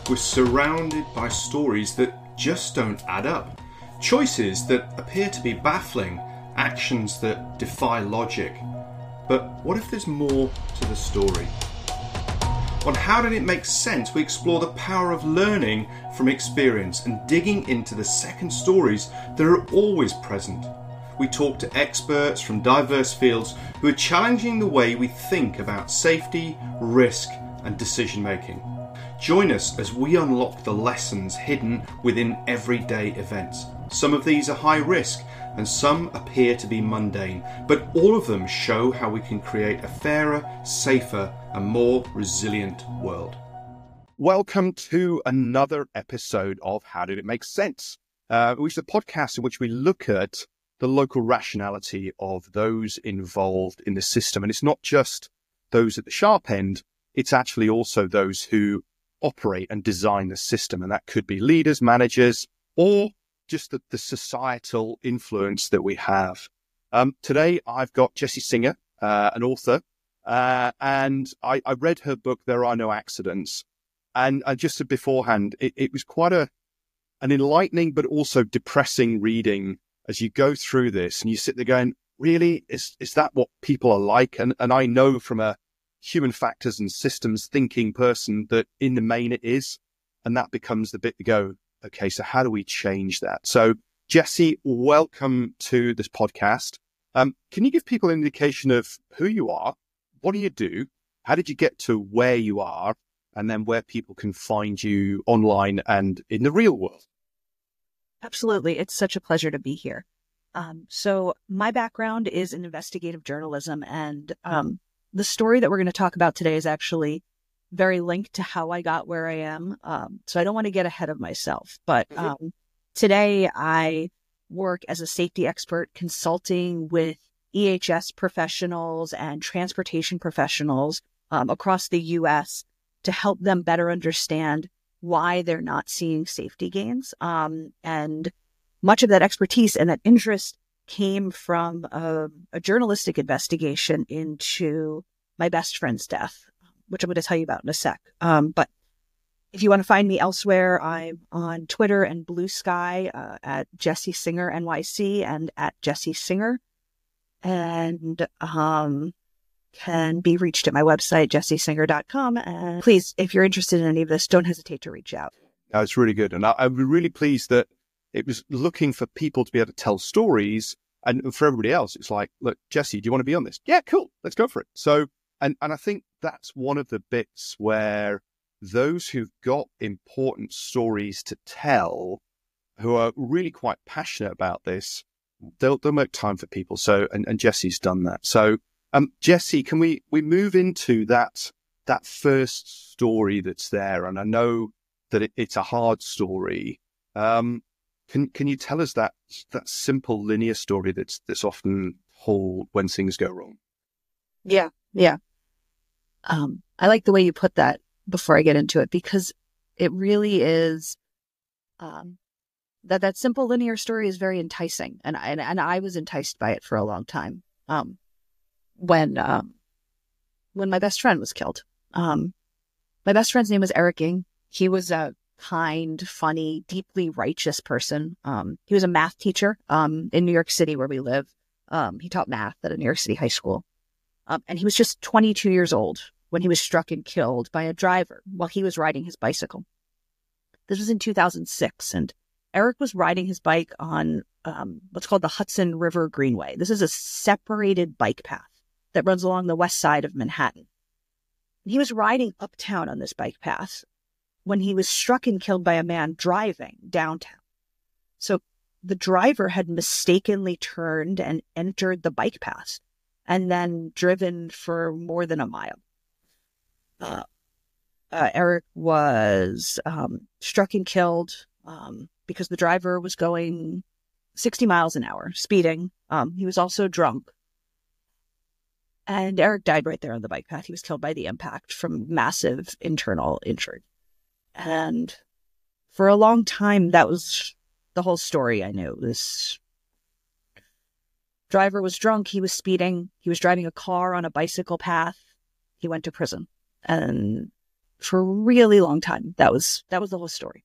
we're surrounded by stories that just don't add up. Choices that appear to be baffling, actions that defy logic. But what if there's more to the story? On How Did It Make Sense, we explore the power of learning from experience and digging into the second stories that are always present. We talk to experts from diverse fields who are challenging the way we think about safety, risk, and decision making. Join us as we unlock the lessons hidden within everyday events. Some of these are high risk and some appear to be mundane, but all of them show how we can create a fairer, safer, and more resilient world. Welcome to another episode of How Did It Make Sense? Which is a podcast in which we look at the local rationality of those involved in the system. And it's not just those at the sharp end, it's actually also those who operate and design the system. And that could be leaders, managers, or just the societal influence that we have. Today, I've got Jessie Singer, an author, and I read her book, There Are No Accidents. And just beforehand, it was quite an enlightening but also depressing reading as you go through this and you sit there going, really, is that what people are like? And I know from a human factors and systems thinking person that in the main it is. And that becomes the bit to go, okay, so how do we change that? So Jessie, welcome to this podcast. Can you give people an indication of who you are? What do you do? How did you get to where you are? And then where people can find you online and in the real world? Absolutely. It's such a pleasure to be here. So my background is in investigative journalism, and the story that we're going to talk about today is actually very linked to how I got where I am. So I don't want to get ahead of myself, but today I work as a safety expert consulting with EHS professionals and transportation professionals across the U.S. to help them better understand why they're not seeing safety gains. And much of that expertise and that interest came from a journalistic investigation into my best friend's death, which I'm going to tell you about in a sec. But if you want to find me elsewhere, I'm on Twitter and Blue Sky at Jessie Singer NYC and at Jessie Singer. And can be reached at my website, jessiesinger.com. And please, if you're interested in any of this, don't hesitate to reach out. It's really good. And I'm really pleased that it was looking for people to be able to tell stories. And for everybody else, it's like, look, Jessie, do you want to be on this? Yeah, cool. Let's go for it. So, and I think that's one of the bits where those who've got important stories to tell, who are really quite passionate about this, they'll make time for people. So, and Jessie's done that. So, Jessie, can we move into that first story that's there? And I know that it's a hard story. Can you tell us that simple linear story that's often told when things go wrong? Yeah. I like the way you put that before I get into it, because it really is that simple linear story is very enticing, and I was enticed by it for a long time. When my best friend was killed. My best friend's name was Eric Ng. He was a kind, funny, deeply righteous person. He was a math teacher in New York City where we live. He taught math at a New York City high school. And he was just 22 years old when he was struck and killed by a driver while he was riding his bicycle. This was in 2006, and Eric was riding his bike on what's called the Hudson River Greenway. This is a separated bike path that runs along the west side of Manhattan. He was riding uptown on this bike path when he was struck and killed by a man driving downtown. So the driver had mistakenly turned and entered the bike path and then driven for more than a mile. Eric was struck and killed because the driver was going 60 miles an hour, speeding. He was also drunk. And Eric died right there on the bike path. He was killed by the impact from massive internal injury. And for a long time, that was the whole story I knew. This driver was drunk. He was speeding. He was driving a car on a bicycle path. He went to prison. And for a really long time. That was the whole story.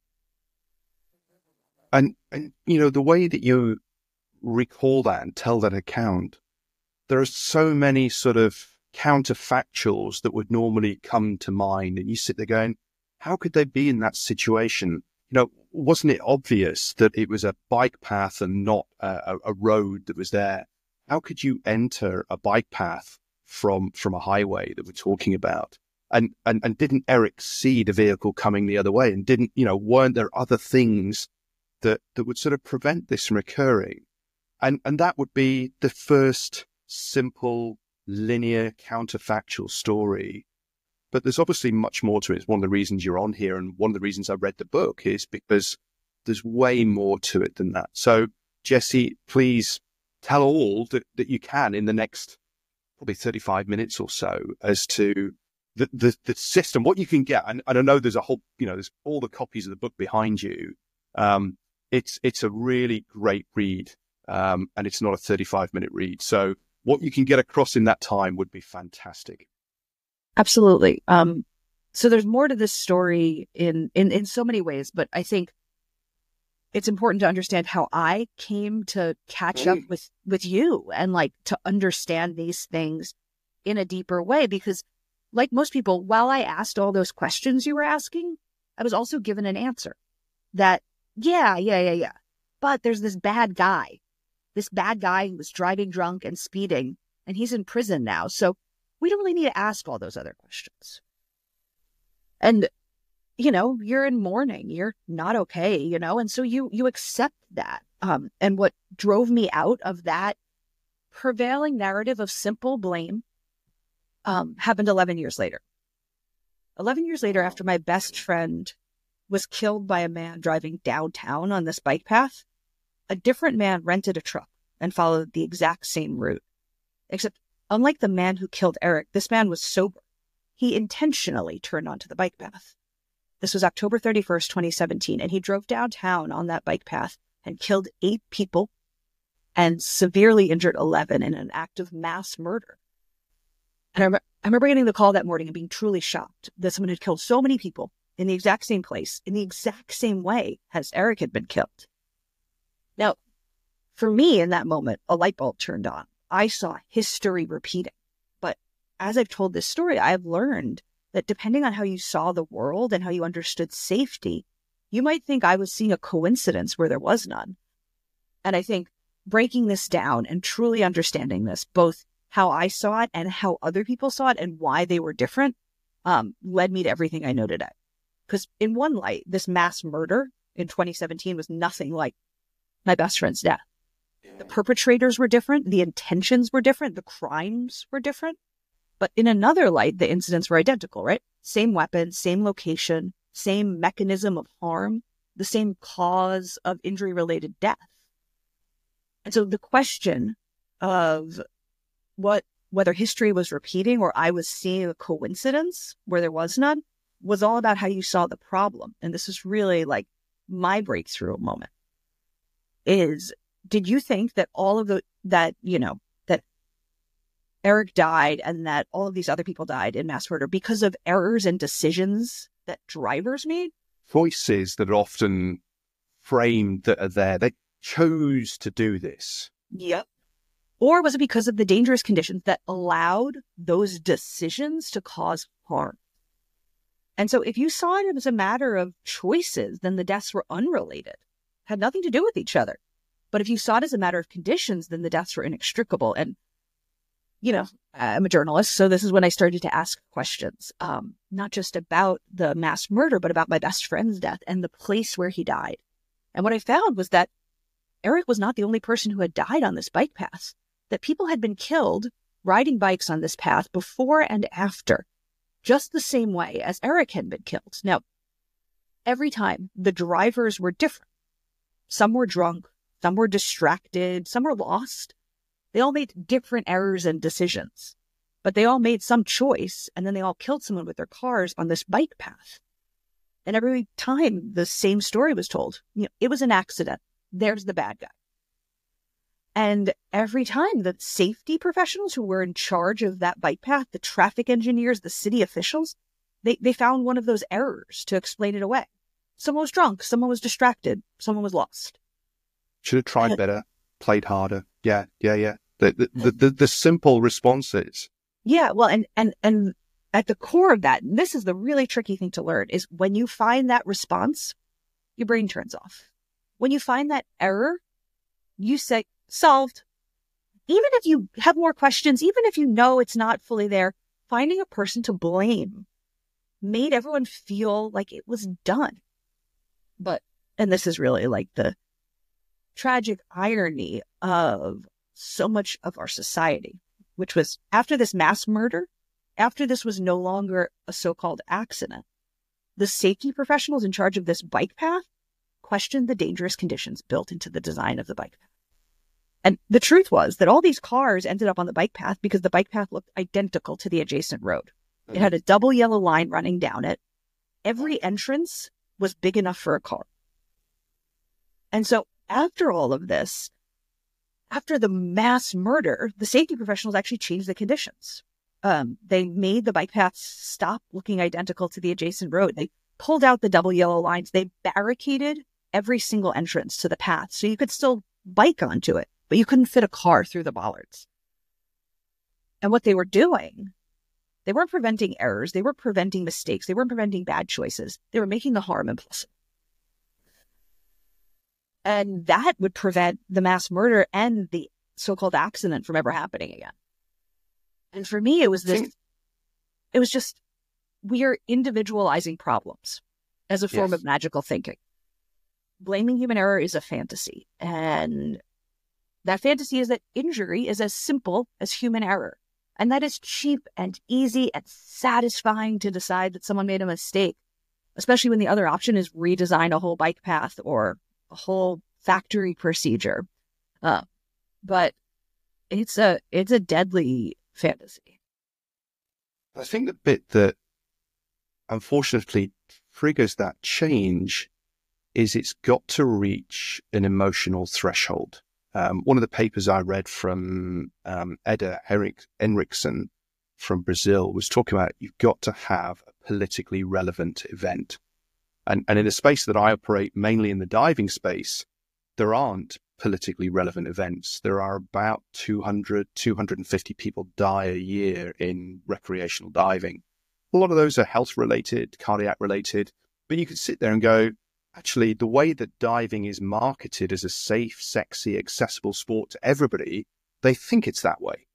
And the way that you recall that and tell that account, there are so many sort of counterfactuals that would normally come to mind. And you sit there going, how could they be in that situation? Wasn't it obvious that it was a bike path and not a road that was there? How could you enter a bike path from a highway that we're talking about? And didn't Eric see the vehicle coming the other way? And weren't there other things that would sort of prevent this from occurring? And that would be the first simple, linear, counterfactual story. But there's obviously much more to it. It's one of the reasons you're on here. And one of the reasons I read the book is because there's way more to it than that. So, Jesse, please tell all that you can in the next probably 35 minutes or so as to the system, what you can get. And I know there's a whole, there's all the copies of the book behind you. It's a really great read. And it's not a 35-minute read. So what you can get across in that time would be fantastic. Absolutely. So there's more to this story in so many ways, but I think it's important to understand how I came to catch up with you and like to understand these things in a deeper way, because like most people, while I asked all those questions you were asking, I was also given an answer that, yeah. But there's this bad guy who was driving drunk and speeding, and he's in prison now. So we don't really need to ask all those other questions. And, you're in mourning, you're not okay, and so you accept that. And what drove me out of that prevailing narrative of simple blame happened 11 years later. 11 years later, after my best friend was killed by a man driving downtown on this bike path, a different man rented a truck and followed the exact same route. Except, unlike the man who killed Eric, this man was sober. He intentionally turned onto the bike path. This was October 31st, 2017, and he drove downtown on that bike path and killed 8 people and severely injured 11 in an act of mass murder. And I remember getting the call that morning and being truly shocked that someone had killed so many people in the exact same place, in the exact same way as Eric had been killed. Now, for me in that moment, a light bulb turned on. I saw history repeating. But as I've told this story, I've learned that depending on how you saw the world and how you understood safety, you might think I was seeing a coincidence where there was none. And I think breaking this down and truly understanding this, both how I saw it and how other people saw it and why they were different, led me to everything I know today. Because in one light, this mass murder in 2017 was nothing like my best friend's death. The perpetrators were different. The intentions were different. The crimes were different. But in another light, the incidents were identical, right? Same weapon, same location, same mechanism of harm, the same cause of injury-related death. And so the question of whether history was repeating or I was seeing a coincidence where there was none was all about how you saw the problem. And this is really like my breakthrough moment is, did you think that all of that Eric died and that all of these other people died in mass murder because of errors and decisions that drivers made? Voices that are often framed that are there, they chose to do this. Yep. Or was it because of the dangerous conditions that allowed those decisions to cause harm? And so if you saw it as a matter of choices, then the deaths were unrelated, had nothing to do with each other. But if you saw it as a matter of conditions, then the deaths were inextricable. And I'm a journalist, so this is when I started to ask questions, not just about the mass murder, but about my best friend's death and the place where he died. And what I found was that Eric was not the only person who had died on this bike path, that people had been killed riding bikes on this path before and after, just the same way as Eric had been killed. Now, every time the drivers were different. Some were drunk, some were distracted, some were lost. They all made different errors and decisions, but they all made some choice, and then they all killed someone with their cars on this bike path. And every time the same story was told, it was an accident. There's the bad guy. And every time the safety professionals who were in charge of that bike path, the traffic engineers, the city officials, they found one of those errors to explain it away. Someone was drunk, someone was distracted, someone was lost. Should have tried better, played harder. Yeah. The simple responses. Yeah, well, and at the core of that, and this is the really tricky thing to learn, is when you find that response, your brain turns off. When you find that error, you say, solved. Even if you have more questions, even if you know it's not fully there, finding a person to blame made everyone feel like it was done. And this is really like the tragic irony of so much of our society, which was after this mass murder, after this was no longer a so-called accident, the safety professionals in charge of this bike path questioned the dangerous conditions built into the design of the bike path. And the truth was that all these cars ended up on the bike path because the bike path looked identical to the adjacent road. It had a double yellow line running down it. Every entrance was big enough for a car. And so after all of this, after the mass murder, the safety professionals actually changed the conditions. They made the bike paths stop looking identical to the adjacent road. They pulled out the double yellow lines. They barricaded every single entrance to the path so you could still bike onto it, but you couldn't fit a car through the bollards. And what they were doing, they weren't preventing errors. They weren't preventing mistakes. They weren't preventing bad choices. They were making the harm impossible. And that would prevent the mass murder and the so-called accident from ever happening again. And for me, it was just, we are individualizing problems as a form of magical thinking. Blaming human error is a fantasy. And that fantasy is that injury is as simple as human error. And that is cheap and easy and satisfying to decide that someone made a mistake, especially when the other option is redesign a whole bike path or a whole factory procedure. But it's a deadly fantasy. I think the bit that unfortunately triggers that change is it's got to reach an emotional threshold. One of the papers I read from Eda Henriksson from Brazil was talking about you've got to have a politically relevant event. And in a space that I operate, mainly in the diving space, there aren't politically relevant events. There are about 250 people die a year in recreational diving. A lot of those are health-related, cardiac-related, but you could sit there and go, actually, the way that diving is marketed as a safe, sexy, accessible sport to everybody, they think it's that way.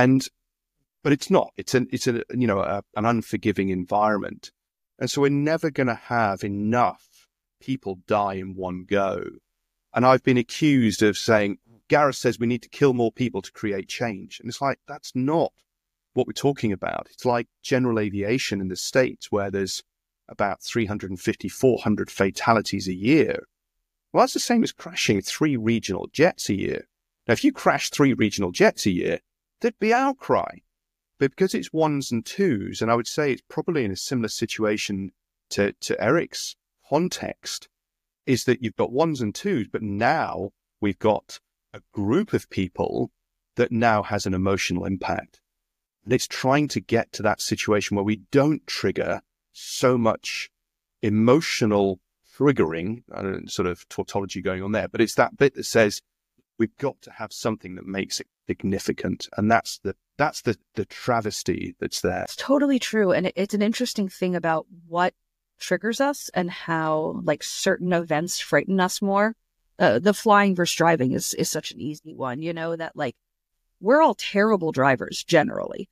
But it's not. It's an unforgiving environment. And so we're never going to have enough people die in one go. And I've been accused of saying, Gareth says we need to kill more people to create change. And it's like, that's not what we're talking about. It's like general aviation in the States where there's about 350, 400 fatalities a year. Well, that's the same as crashing 3 regional jets a year. Now, if you crash 3 regional jets a year, there'd be outcry. But because it's ones and twos, and I would say it's probably in a similar situation to Eric's context, is that you've got ones and twos, but now we've got a group of people that now has an emotional impact. And it's trying to get to that situation where we don't trigger so much emotional triggering, I don't know, sort of tautology going on there, but it's that bit that says we've got to have something that makes it significant. And that's the travesty that's there. It's totally true. And it's an interesting thing about what triggers us and how like certain events frighten us more. The flying versus driving is such an easy one, that like we're all terrible drivers generally.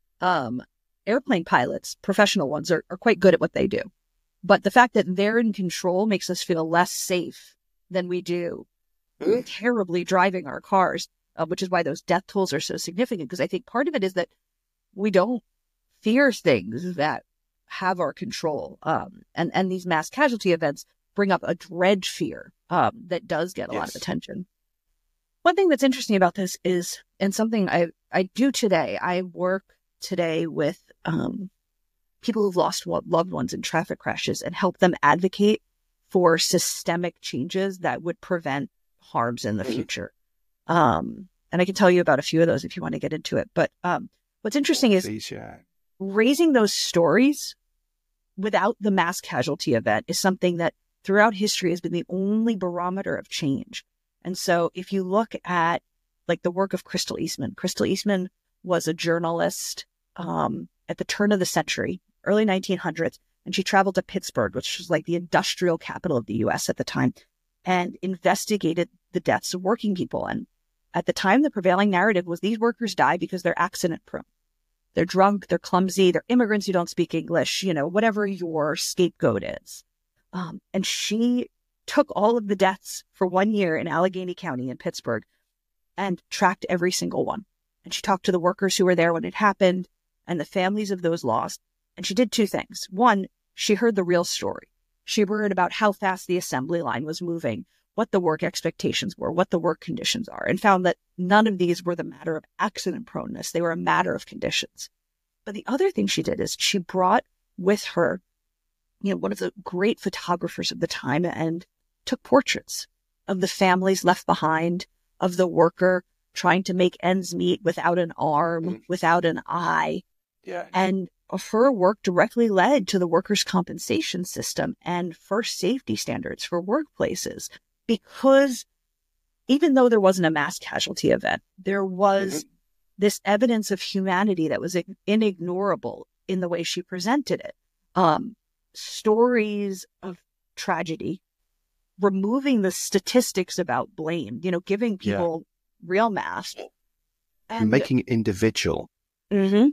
Airplane pilots, professional ones, are quite good at what they do. But the fact that they're in control makes us feel less safe than we do terribly driving our cars, which is why those death tolls are so significant. Because I think part of it is that we don't fear things that have our control. And these mass casualty events bring up a dread fear that does get a lot of attention. One thing that's interesting about this is, and something I do today, I work today with people who've lost loved ones in traffic crashes and help them advocate for systemic changes that would prevent harms in the future. And I can tell you about a few of those if you want to get into it. But what's interesting is raising those stories without the mass casualty event is something that throughout history has been the only barometer of change. And so if you look at like the work of Crystal Eastman was a journalist at the turn of the century, early 1900s, and she traveled to Pittsburgh, which was like the industrial capital of the US at the time, and investigated the deaths of working people. And at the time, the prevailing narrative was these workers die because they're accident prone. They're drunk, they're clumsy, they're immigrants who don't speak English, whatever your scapegoat is. And she took all of the deaths for 1 year in Allegheny County in Pittsburgh and tracked every single one. And she talked to the workers who were there when it happened and the families of those lost. And she did two things. One, she heard the real story. She heard about how fast the assembly line was moving, what the work expectations were, what the work conditions are, and found that none of these were the matter of accident proneness. They were a matter of conditions. But the other thing she did is she brought with her, one of the great photographers of the time and took portraits of the families left behind, of the worker trying to make ends meet without an arm, without an eye. Yeah. And her work directly led to the workers' compensation system and first safety standards for workplaces, because even though there wasn't a mass casualty event, there was this evidence of humanity that was inignorable in the way she presented it. Stories of tragedy, removing the statistics about blame, giving people real mass. And making it individual. Mm-hmm.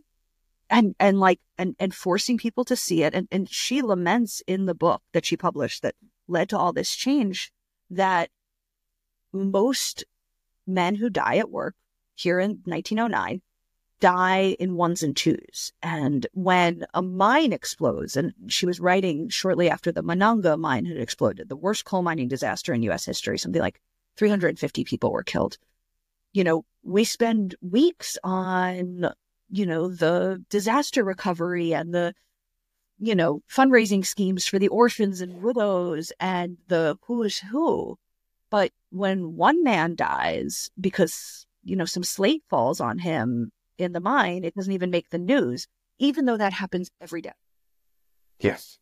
And forcing people to see it. And she laments in the book that she published that led to all this change that most men who die at work here in 1909 die in ones and twos. And when a mine explodes, and she was writing shortly after the Monongah mine had exploded, the worst coal mining disaster in U.S. history, something like 350 people were killed. We spend weeks on the disaster recovery and the, fundraising schemes for the orphans and widows and the who is who. But when one man dies because, some slate falls on him in the mine, it doesn't even make the news, even though that happens every day. Yes.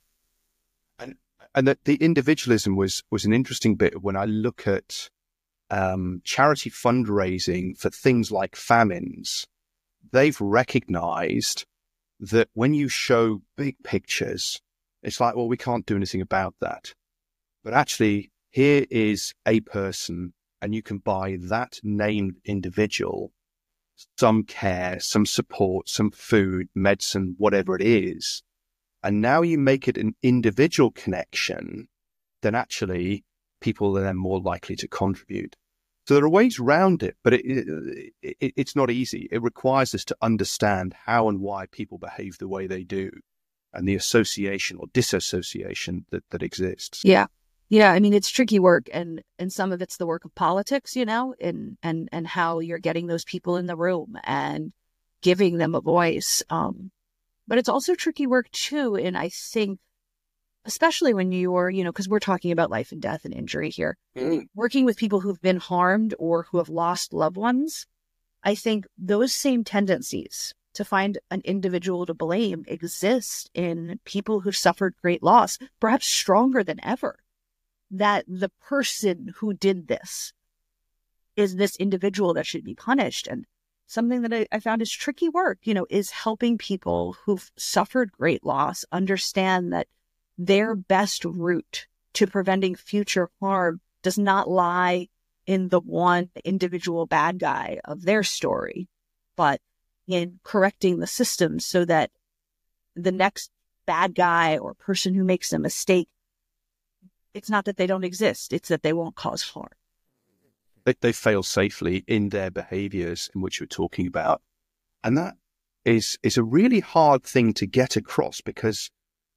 And that the individualism was an interesting bit when I look at charity fundraising for things like famines. They've recognized that when you show big pictures, it's like, well, we can't do anything about that. But actually, here is a person, and you can buy that named individual some care, some support, some food, medicine, whatever it is. And now you make it an individual connection, then actually people are then more likely to contribute. So there are ways around it, but it's not easy. It requires us to understand how and why people behave the way they do and the association or disassociation that exists. Yeah. Yeah. I mean, it's tricky work, and some of it's the work of politics, and how you're getting those people in the room and giving them a voice. But it's also tricky work too. And I think, especially when you're, because we're talking about life and death and injury here, working with people who've been harmed or who have lost loved ones, I think those same tendencies to find an individual to blame exist in people who've suffered great loss, perhaps stronger than ever, that the person who did this is this individual that should be punished. And something that I found is tricky work, is helping people who've suffered great loss understand that their best route to preventing future harm does not lie in the one individual bad guy of their story, but in correcting the system so that the next bad guy or person who makes a mistake, it's not that they don't exist, it's that they won't cause harm. They fail safely in their behaviors in which we're talking about. And that is a really hard thing to get across, because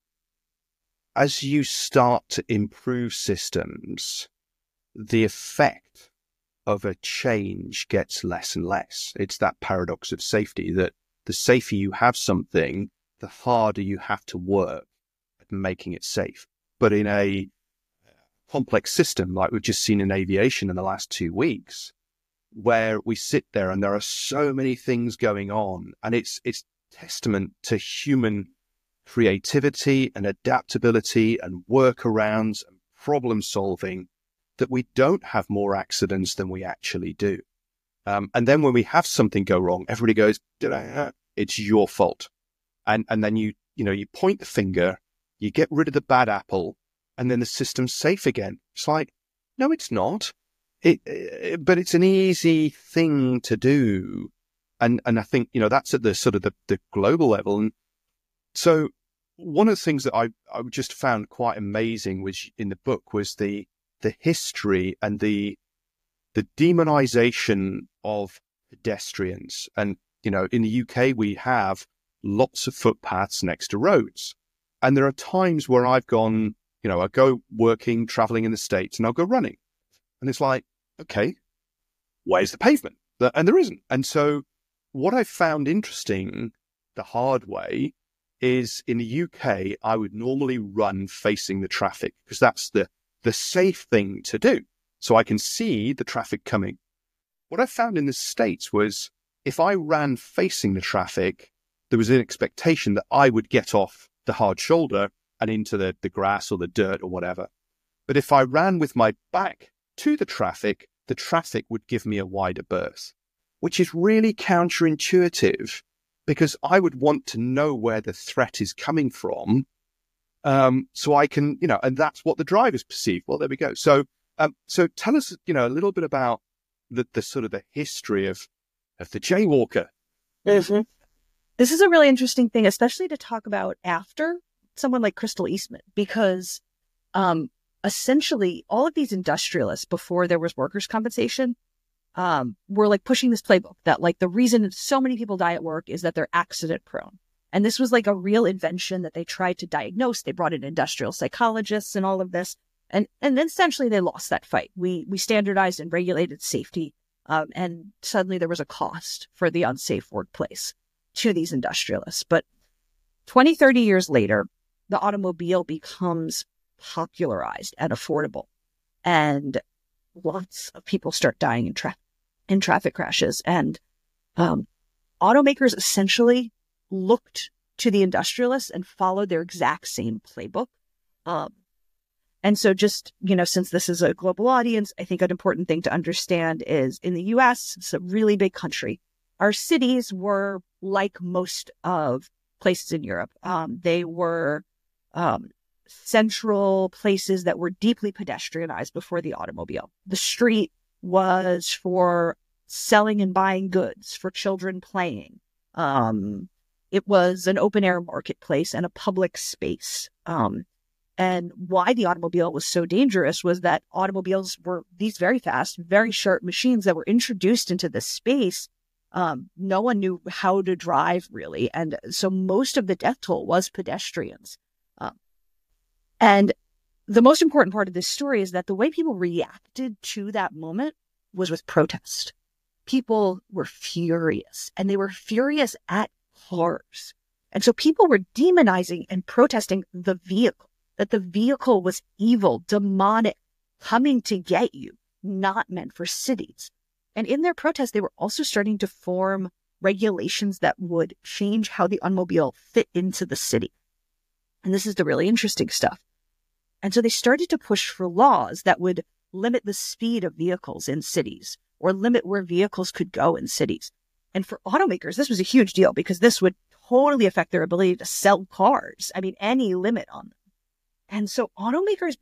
as you start to improve systems, the effect of a change gets less and less. It's that paradox of safety, that the safer you have something, the harder you have to work at making it safe. But in a complex system like we've just seen in aviation in the last 2 weeks, where we sit there and there are so many things going on, and it's testament to human creativity and adaptability and workarounds and problem solving that we don't have more accidents than we actually do. And then when we have something go wrong, everybody goes, it's your fault. And then you point the finger, you get rid of the bad apple, and then the system's safe again. It's like, no, it's not. But it's an easy thing to do. And I think, that's at the sort of the global level. And so one of the things that I just found quite amazing was in the book was the history and the demonization of pedestrians. And, in the UK, we have lots of footpaths next to roads. And there are times where I've gone, I go working, traveling in the States, and I'll go running. And it's like, okay, where's the pavement? And there isn't. And so what I found interesting the hard way is in the UK, I would normally run facing the traffic because that's the safe thing to do. So I can see the traffic coming. What I found in the States was if I ran facing the traffic, there was an expectation that I would get off the hard shoulder and into the grass or the dirt or whatever. But if I ran with my back to the traffic would give me a wider berth, which is really counterintuitive because I would want to know where the threat is coming from. So I can, and that's what the drivers perceive. Well, there we go. So tell us, a little bit about the sort of the history of the jaywalker. Mm-hmm. This is a really interesting thing, especially to talk about after someone like Crystal Eastman, because essentially all of these industrialists before there was workers' compensation were like pushing this playbook that like the reason so many people die at work is that they're accident prone. And this was like a real invention that they tried to diagnose. They brought in industrial psychologists and all of this. And then essentially they lost that fight. We standardized and regulated safety. And suddenly there was a cost for the unsafe workplace to these industrialists. But 20, 30 years later, the automobile becomes popularized and affordable. And lots of people start dying in traffic crashes. And automakers essentially looked to the industrialists and followed their exact same playbook. And so just, since this is a global audience, I think an important thing to understand is in the US, it's a really big country. Our cities were like most of places in Europe. They were central places that were deeply pedestrianized before the automobile. The street was for selling and buying goods, for children playing. It was an open air marketplace and a public space. And why the automobile was so dangerous was that automobiles were these very fast, very sharp machines that were introduced into this space. No one knew how to drive really. And so most of the death toll was pedestrians. And the most important part of this story is that the way people reacted to that moment was with protest. People were furious, and they were furious at cars. And so people were demonizing and protesting the vehicle, that the vehicle was evil, demonic, coming to get you, not meant for cities. And in their protest, they were also starting to form regulations that would change how the automobile fit into the city. And this is the really interesting stuff. And so they started to push for laws that would limit the speed of vehicles in cities or limit where vehicles could go in cities. And for automakers, this was a huge deal because this would totally affect their ability to sell cars. I mean, any limit on them. And so automakers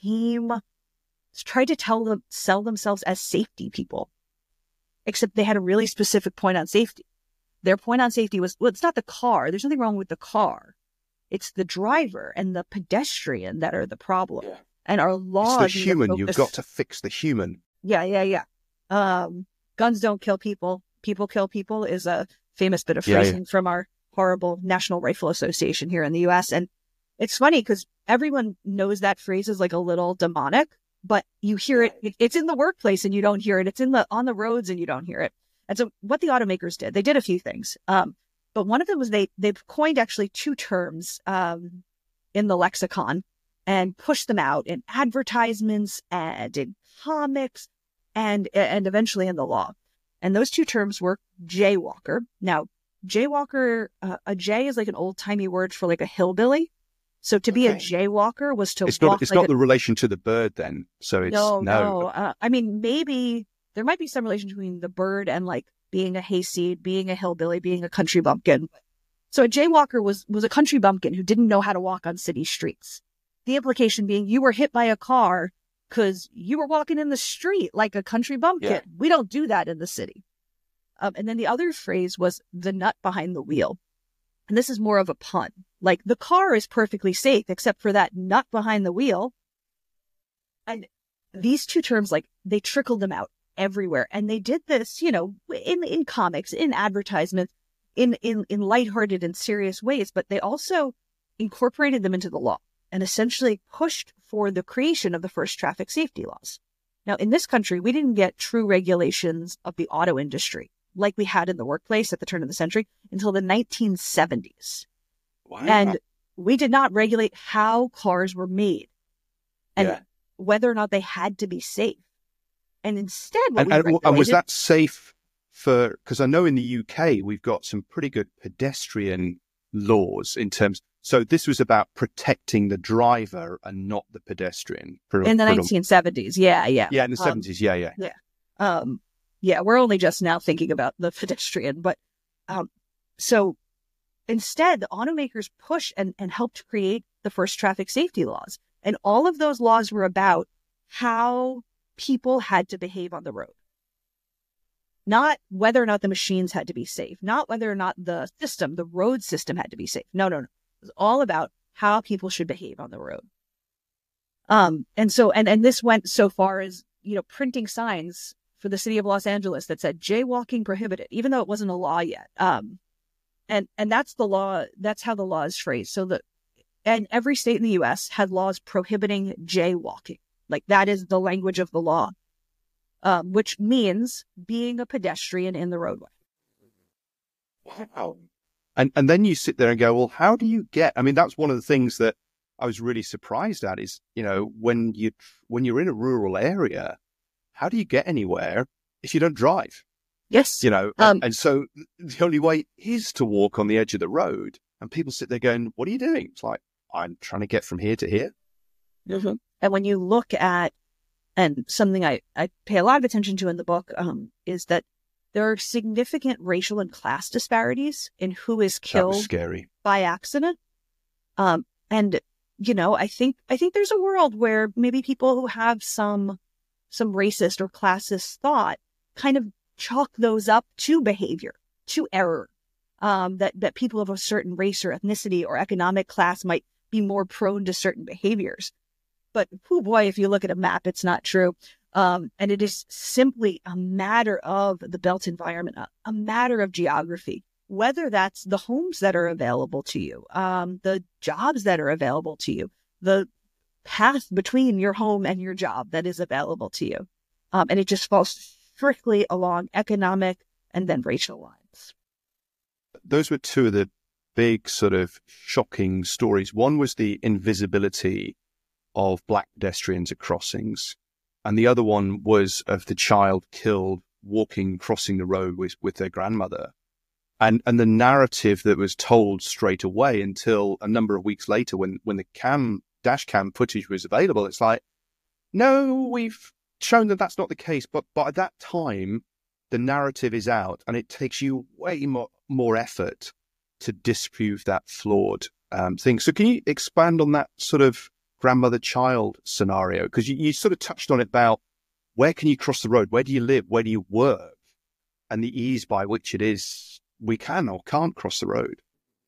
tried to sell themselves as safety people, except they had a really specific point on safety. Their point on safety was, well, it's not the car. There's nothing wrong with the car. It's the driver and the pedestrian that are the problem. Yeah. And our laws. It's the human. You've got to fix the human. Yeah. Guns don't kill people. People kill people is a famous bit of phrasing from our horrible National Rifle Association here in the U.S. And it's funny because everyone knows that phrase is like a little demonic, but you hear it. It's in the workplace and you don't hear it. It's on the roads and you don't hear it. And so what the automakers did, they did a few things. But one of them was they've coined actually two terms in the lexicon and pushed them out in advertisements and in comics and eventually in the law. And those two terms were jaywalker. Now, jaywalker, a jay is like an old timey word for like a hillbilly. So to be a jaywalker was to it's walk. It's not the relation to the bird then. So it's no. I mean, maybe there might be some relation between the bird and like being a hayseed, being a hillbilly, being a country bumpkin. So a jaywalker was a country bumpkin who didn't know how to walk on city streets. The implication being you were hit by a car because you were walking in the street like a country bumpkin. Yeah. We don't do that in the city. And then the other phrase was the nut behind the wheel. And this is more of a pun. Like the car is perfectly safe except for that nut behind the wheel. And these two terms, like they trickled them out everywhere. And they did this, you know, in comics, in advertisements, in lighthearted and serious ways, but they also incorporated them into the law and essentially pushed for the creation of the first traffic safety laws. Now, in this country, we didn't get true regulations of the auto industry like we had in the workplace at the turn of the century until the 1970s. Wow. And we did not regulate how cars were made and whether or not they had to be safe. And instead, and was that safe for, because I know in the UK, we've got some pretty good pedestrian laws in terms. So this was about protecting the driver and not the pedestrian. In the 1970s. Yeah. Yeah, in the 70s. Yeah, we're only just now thinking about the pedestrian. But so instead, the automakers pushed and helped create the first traffic safety laws. And all of those laws were about how people had to behave on the road. Not whether or not the machines had to be safe, not whether or not the road system had to be safe. No. It was all about how people should behave on the road. And so this went so far as, you know, printing signs for the city of Los Angeles that said jaywalking prohibited, even though it wasn't a law yet. And that's the law. That's how the law is phrased. And every state in the U.S. had laws prohibiting jaywalking. Like that is the language of the law, which means being a pedestrian in the roadway. Wow. And then you sit there and go, well, how do you get, I mean, that's one of the things that I was really surprised at is, you know, when you're in a rural area, how do you get anywhere if you don't drive? Yes. You know, and so the only way is to walk on the edge of the road, and people sit there going, what are you doing? It's like, I'm trying to get from here to here. Mm-hmm. And when you look at, and something I pay a lot of attention to in the book, is that there are significant racial and class disparities in who is killed by accident. And, you know, I think there's a world where maybe people who have some racist or classist thought kind of chalk those up to behavior, to error, that people of a certain race or ethnicity or economic class might be more prone to certain behaviors. But, oh boy, if you look at a map, it's not true. And it is simply a matter of the built environment, a matter of geography, whether that's the homes that are available to you, the jobs that are available to you, the path between your home and your job that is available to you. And it just falls strictly along economic and then racial lines. Those were two of the big sort of shocking stories. One was the invisibility of black pedestrians at crossings. And the other one was of the child killed crossing the road with their grandmother. And the narrative that was told straight away until a number of weeks later when the dash cam footage was available, it's like, no, we've shown that that's not the case. But by that time, the narrative is out and it takes you way more effort to disprove that flawed thing. So can you expand on that sort of grandmother-child scenario? Because you sort of touched on it about where can you cross the road? Where do you live? Where do you work? And the ease by which it is we can or can't cross the road.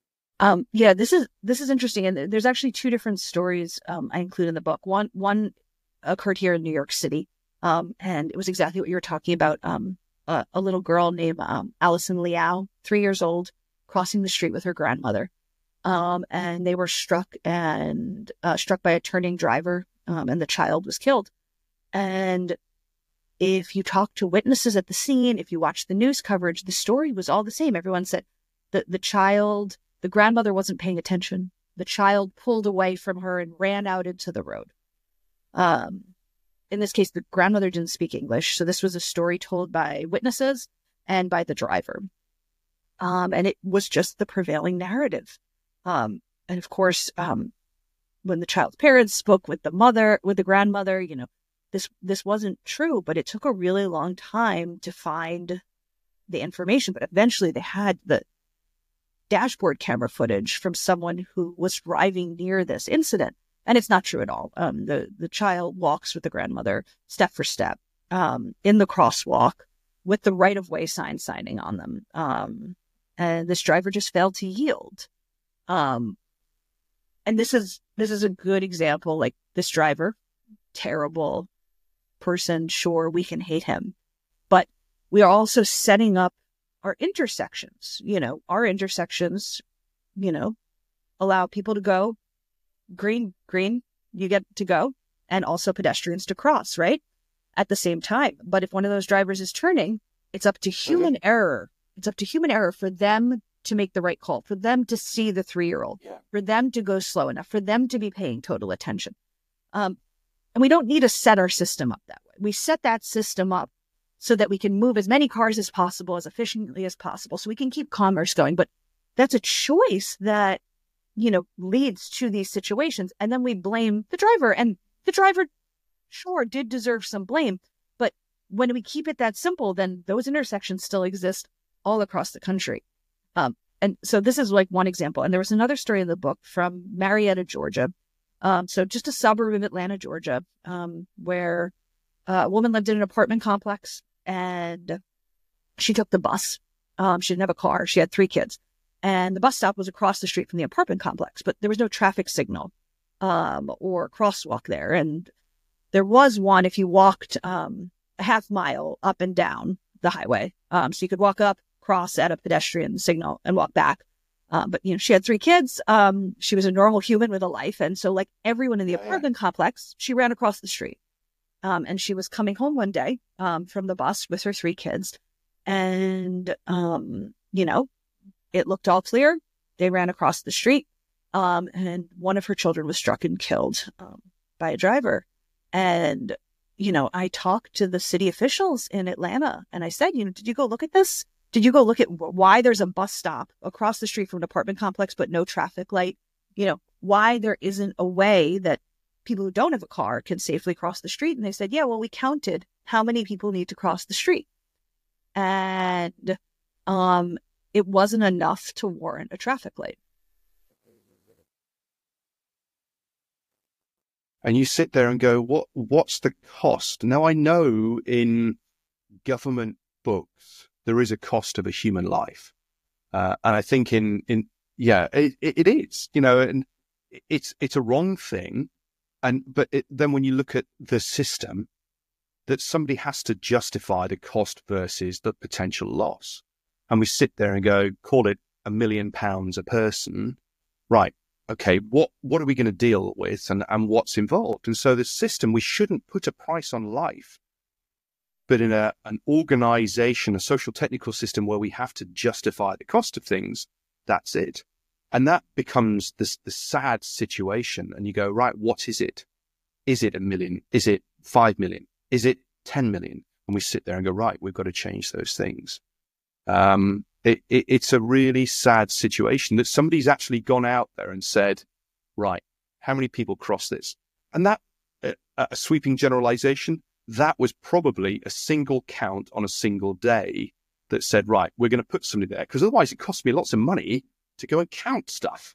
Yeah, this is interesting. And there's actually two different stories I include in the book. One occurred here in New York City. And it was exactly what you were talking about. A little girl named Allison Liao, 3 years old, crossing the street with her grandmother. And they were struck by a turning driver, and the child was killed. And if you talk to witnesses at the scene, if you watch the news coverage, the story was all the same. Everyone said that the grandmother wasn't paying attention. The child pulled away from her and ran out into the road. In this case, the grandmother didn't speak English. So this was a story told by witnesses and by the driver. And it was just the prevailing narrative. And of course, when the child's parents spoke with the grandmother, this wasn't true, but it took a really long time to find the information. But eventually they had the dashboard camera footage from someone who was driving near this incident. And it's not true at all. The child walks with the grandmother step for step in the crosswalk with the right-of-way signing on them. And this driver just failed to yield. And this is a good example, like this driver, terrible person. Sure, we can hate him, but we are also setting up our intersections. Our intersections, allow people to go green, you get to go, and also pedestrians to cross, right? At the same time. But if one of those drivers is turning, it's up to human error. It's up to human error for them to make the right call, for them to see the 3-year-old, for them to go slow enough, for them to be paying total attention. And we don't need to set our system up that way. We set that system up so that we can move as many cars as possible, as efficiently as possible, so we can keep commerce going. But that's a choice that, leads to these situations. And then we blame the driver. And the driver, sure, did deserve some blame. But when we keep it that simple, then those intersections still exist all across the country. And so this is like one example. And there was another story in the book from Marietta, Georgia. So just a suburb of Atlanta, Georgia, where a woman lived in an apartment complex and she took the bus. She didn't have a car. She had 3 kids. And the bus stop was across the street from the apartment complex, but there was no traffic signal or crosswalk there. And there was one if you walked a half mile up and down the highway. So you could walk up, cross at a pedestrian signal, and walk back. But she had 3 kids. She was a normal human with a life. And so like everyone in the apartment complex, she ran across the street. And she was coming home one day from the bus with her 3 kids. And, it looked all clear. They ran across the street. And one of her children was struck and killed by a driver. And, I talked to the city officials in Atlanta and I said, did you go look at this? Did you go look at why there's a bus stop across the street from an apartment complex, but no traffic light? Why there isn't a way that people who don't have a car can safely cross the street? And they said, yeah, well, we counted how many people need to cross the street. And it wasn't enough to warrant a traffic light. And you sit there and go, what's the cost? Now, I know in government books, there is a cost of a human life. And I think it is, and it's a wrong thing. But then when you look at the system, that somebody has to justify the cost versus the potential loss. And we sit there and go, call it £1 million a person. Right. Okay. What are we going to deal with and what's involved? And so the system, we shouldn't put a price on life, but in an organization, a social technical system where we have to justify the cost of things, that's it. And that becomes the sad situation. And you go, right, what is it? Is it 1 million? Is it 5 million? Is it 10 million? And we sit there and go, right, we've got to change those things. It's a really sad situation that somebody's actually gone out there and said, right, how many people cross this? And that, a sweeping generalization, that was probably a single count on a single day that said, right, we're going to put somebody there, because otherwise it costs me lots of money to go and count stuff.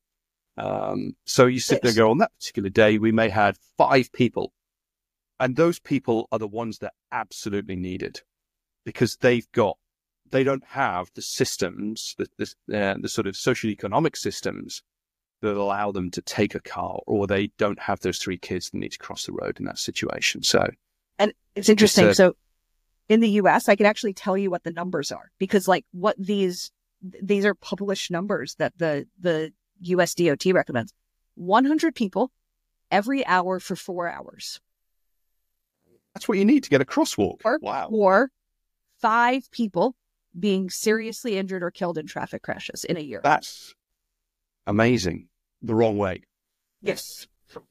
So you sit there and go, on that particular day, we may have 5 people. And those people are the ones that absolutely need it, because they don't have the systems, the sort of socioeconomic systems that allow them to take a car, or they don't have those 3 kids that need to cross the road in that situation. So, and it's interesting. So in the US, I can actually tell you what the numbers are, because like what these are published numbers that the US DOT recommends. 100 people every hour for 4 hours. That's what you need to get a crosswalk. Wow. Or 5 people being seriously injured or killed in traffic crashes in a year. That's amazing. The wrong way. Yes.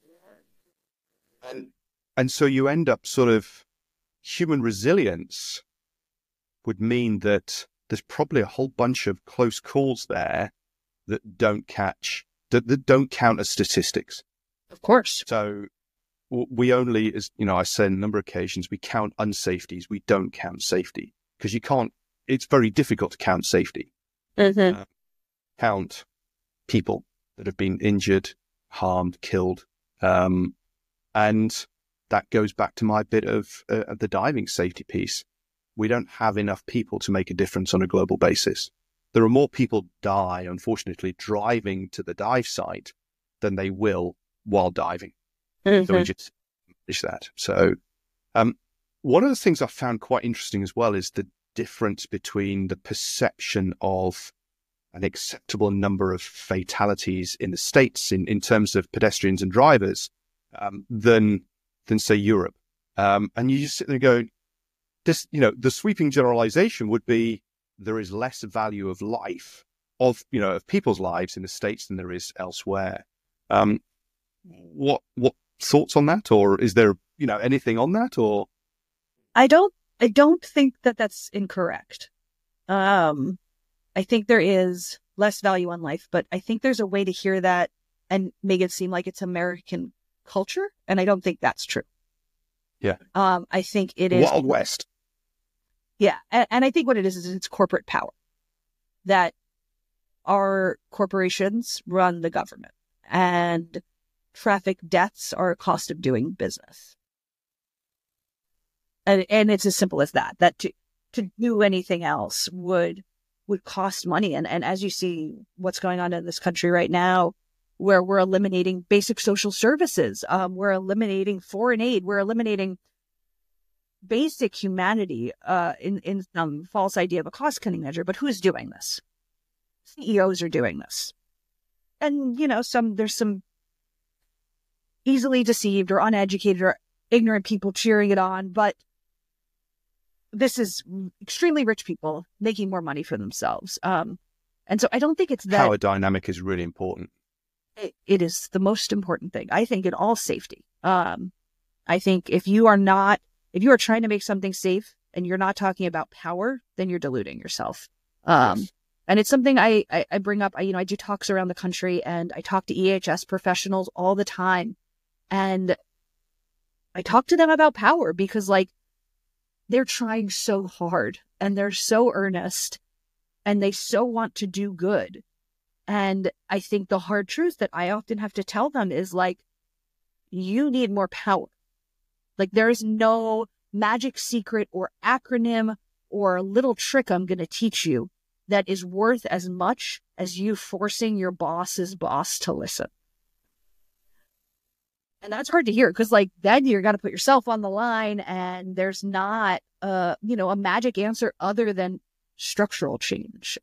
And so you end up sort of, human resilience would mean that there's probably a whole bunch of close calls there that don't count as statistics. Of course. So we only, as I said on a number of occasions, we count unsafeties. We don't count safety because it's very difficult to count safety. Mm-hmm. Count people that have been injured, harmed, killed. And that goes back to my bit of the diving safety piece. We don't have enough people to make a difference on a global basis. There are more people die, unfortunately, driving to the dive site than they will while diving. Mm-hmm. So we just manage that. So one of the things I found quite interesting as well is the difference between the perception of an acceptable number of fatalities in the States in terms of pedestrians and drivers than say Europe. And you just sit there and go, this, the sweeping generalization would be there is less value of life of people's lives in the States than there is elsewhere. What thoughts on that, or is there anything on that? Or I don't think that that's incorrect. I think there is less value on life, but I think there's a way to hear that and make it seem like it's American culture, and I don't think that's true. Yeah. I think it is Wild West. Yeah, and I think what it is it's corporate power. That our corporations run the government, and traffic deaths are a cost of doing business. And it's as simple as that. That to do anything else would cost money. And as you see what's going on in this country right now, where we're eliminating basic social services, we're eliminating foreign aid, we're eliminating basic humanity in some false idea of a cost-cutting measure. But who's doing this? CEOs are doing this. And, there's some easily deceived or uneducated or ignorant people cheering it on. But this is extremely rich people making more money for themselves. And so I don't think it's that... Power dynamic is really important. It is the most important thing, I think, in all safety. I think if you are trying to make something safe and you're not talking about power, then you're deluding yourself. Yes. And it's something I bring up. I do talks around the country, and I talk to EHS professionals all the time. And I talk to them about power because, they're trying so hard and they're so earnest and they so want to do good. And I think the hard truth that I often have to tell them is you need more power. There is no magic secret or acronym or little trick I'm going to teach you that is worth as much as you forcing your boss's boss to listen. And that's hard to hear because then you're going to put yourself on the line, and there's not a magic answer other than structural change.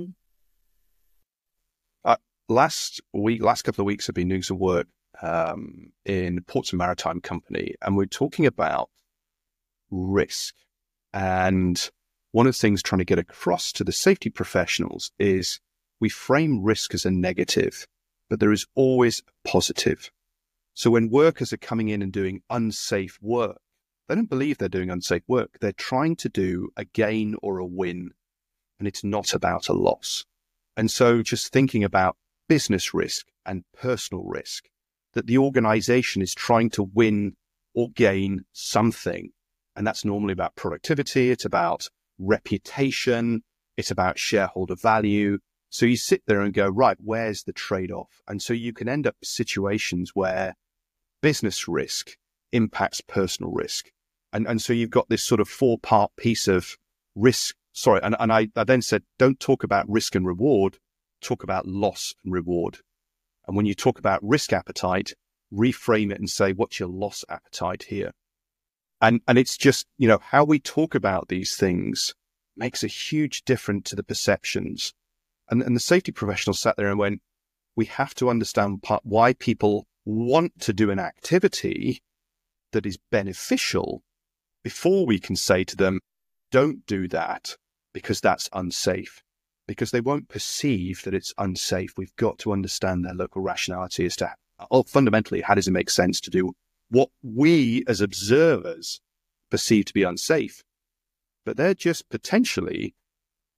Last couple of weeks I've been doing some work in Ports and Maritime Company, and we're talking about risk. And one of the things trying to get across to the safety professionals is we frame risk as a negative, but there is always a positive. So when workers are coming in and doing unsafe work, they don't believe they're doing unsafe work. They're trying to do a gain or a win, and it's not about a loss. And so just thinking about business risk and personal risk, that the organization is trying to win or gain something. And that's normally about productivity. It's about reputation. It's about shareholder value. So you sit there and go, right, where's the trade-off? And so you can end up with situations where business risk impacts personal risk. And so you've got this sort of 4-part piece of risk. Sorry. And I then said, don't talk about risk and reward, talk about loss and reward. And when you talk about risk appetite, reframe it and say, what's your loss appetite here? And it's just, how we talk about these things makes a huge difference to the perceptions. And the safety professionals sat there and went, we have to understand why people want to do an activity that is beneficial before we can say to them, don't do that because that's unsafe. Because they won't perceive that it's unsafe. We've got to understand their local rationality as to, fundamentally, how does it make sense to do what we as observers perceive to be unsafe? But they're just potentially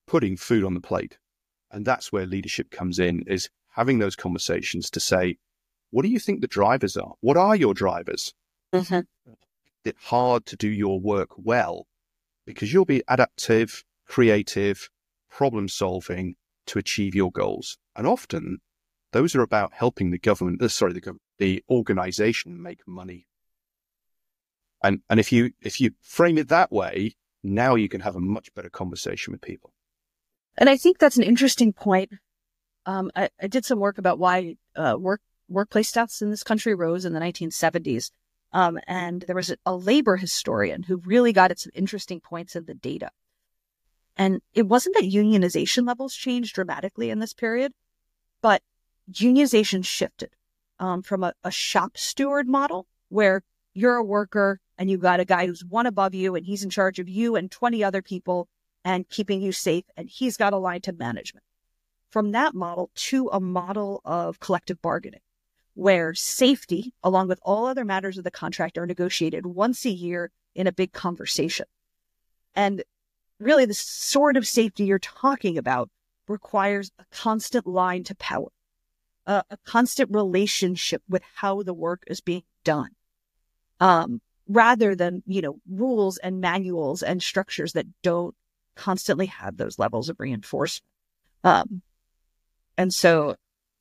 putting food on the plate. And that's where leadership comes in, is having those conversations to say, what do you think the drivers are? What are your drivers? Mm-hmm. It's hard to do your work well because you'll be adaptive, creative, problem solving to achieve your goals. And often those are about helping the organization make money. And if you frame it that way, now you can have a much better conversation with people. And I think that's an interesting point. I did some work about why workplace deaths in this country rose in the 1970s. And there was a labor historian who really got at some interesting points in the data. And it wasn't that unionization levels changed dramatically in this period, but unionization shifted from a shop steward model where you're a worker and you got a guy who's one above you and he's in charge of you and 20 other people and keeping you safe, and he's got a line to management. From that model to a model of collective bargaining, where safety, along with all other matters of the contract, are negotiated once a year in a big conversation. And really, the sort of safety you're talking about requires a constant line to power, a constant relationship with how the work is being done, rather than, rules and manuals and structures that don't constantly have those levels of reinforcement. And so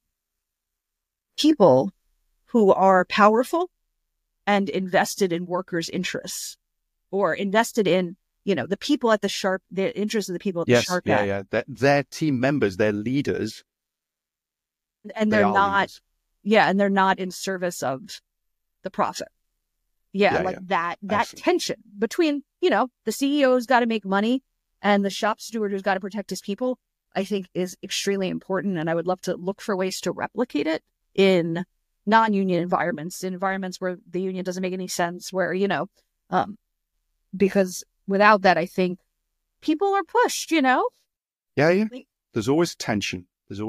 people who are powerful and invested in workers' interests, or invested in, the people at the interests of the people at the sharp end. Yeah. Their team members, their leaders. And they're not, and they're not in service of the profit. That tension between, the CEO's got to make money and the shop steward who's got to protect his people, I think is extremely important. And I would love to look for ways to replicate it in non-union environments, in environments where the union doesn't make any sense, where, because without that, I think people are pushed, Yeah. There's always tension.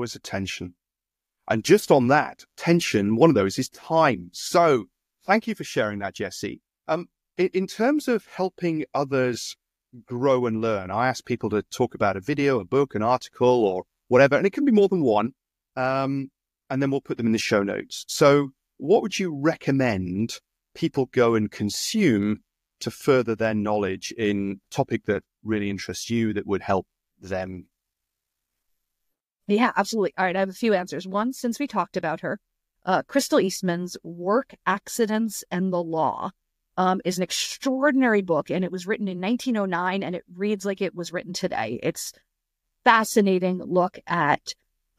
And just on that tension, one of those is time. So thank you for sharing that, Jesse. In terms of helping others grow and learn, I ask people to talk about a video, a book, an article, or whatever, and it can be more than one. And then we'll put them in the show notes. So what would you recommend people go and consume to further their knowledge in a topic that really interests you, that would help them? Yeah, absolutely. All right, I have a few answers. One, since we talked about her, Crystal Eastman's Work Accidents and the Law is an extraordinary book, and it was written in 1909, and it reads like it was written today. It's fascinating look at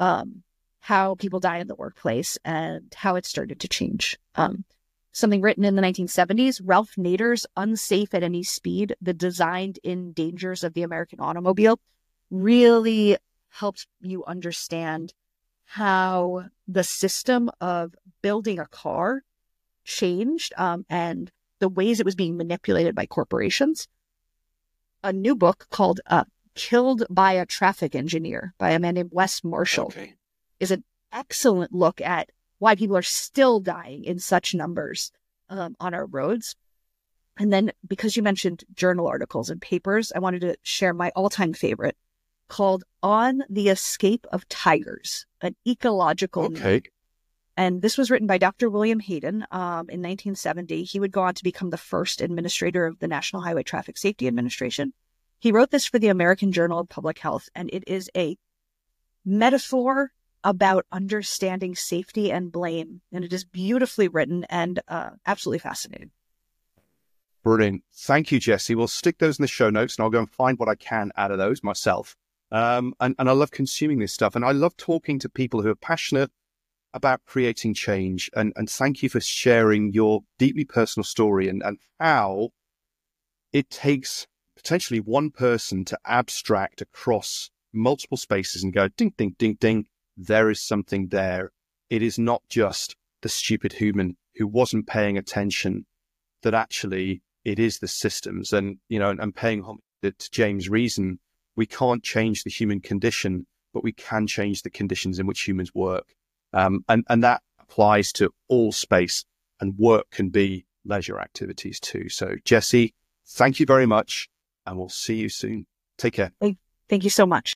how people die in the workplace and how it started to change. Something written in the 1970s, Ralph Nader's Unsafe at Any Speed, The Designed-in Dangers of the American Automobile, really helps you understand how the system of building a car changed and the ways it was being manipulated by corporations. A new book called Killed by a Traffic Engineer by a man named Wes Marshall is an excellent look at why people are still dying in such numbers on our roads. And then, because you mentioned journal articles and papers, I wanted to share my all-time favorite called On the Escape of Tigers, an ecological note. And this was written by Dr. William Hayden in 1970. He would go on to become the first administrator of the National Highway Traffic Safety Administration. He wrote this for the American Journal of Public Health, and it is a metaphor about understanding safety and blame. And it is beautifully written and absolutely fascinating. Brilliant. Thank you, Jesse. We'll stick those in the show notes, and I'll go and find what I can out of those myself. And I love consuming this stuff, and I love talking to people who are passionate about creating change. And thank you for sharing your deeply personal story and how it takes potentially one person to abstract across multiple spaces and go, ding, ding, ding, ding, there is something there. It is not just the stupid human who wasn't paying attention, that actually it is the systems. And, and paying homage to James Reason, we can't change the human condition, but we can change the conditions in which humans work. And that applies to all space, and work can be leisure activities too. So Jesse, thank you very much, and we'll see you soon. Take care. Thank you so much.